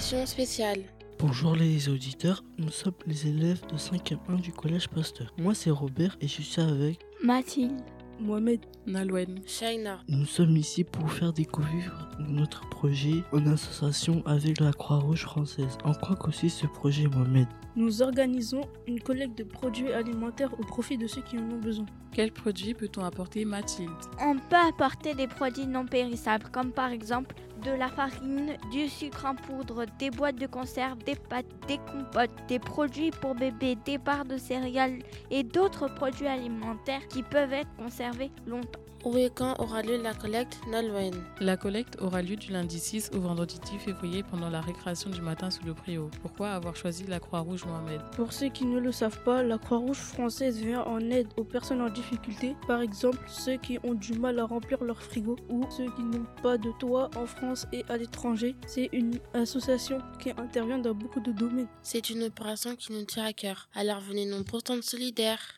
éducation spéciale. Bonjour les auditeurs, nous sommes les élèves de 5e 1 du collège Pasteur. Moi c'est Robert et je suis avec Mathilde, Mohamed, Nalouen, Shaina. Nous sommes ici pour vous faire découvrir notre projet en association avec la Croix-Rouge française. En quoi consiste ce projet, Mohamed? nous organisons une collecte de produits alimentaires au profit de ceux qui en ont besoin. quels produits peut-on apporter, Mathilde? on peut apporter des produits non périssables comme par exemple de la farine, du sucre en poudre, des boîtes de conserve, des pâtes, des compotes, des produits pour bébés, des barres de céréales et d'autres produits alimentaires qui peuvent être conservés longtemps. Où et quand aura lieu la collecte, Nalouen? La collecte aura lieu du lundi 6 au vendredi 10 février pendant la récréation du matin sous le préau. Pourquoi avoir choisi la Croix-Rouge, Mohamed? Pour ceux qui ne le savent pas, la Croix-Rouge française vient en aide aux personnes en difficulté, par exemple ceux qui ont du mal à remplir leur frigo ou ceux qui n'ont pas de toit en France et à l'étranger. C'est une association qui intervient dans beaucoup de domaines. C'est une opération qui nous tient à cœur. Alors venez nombreux, tendre solidaires.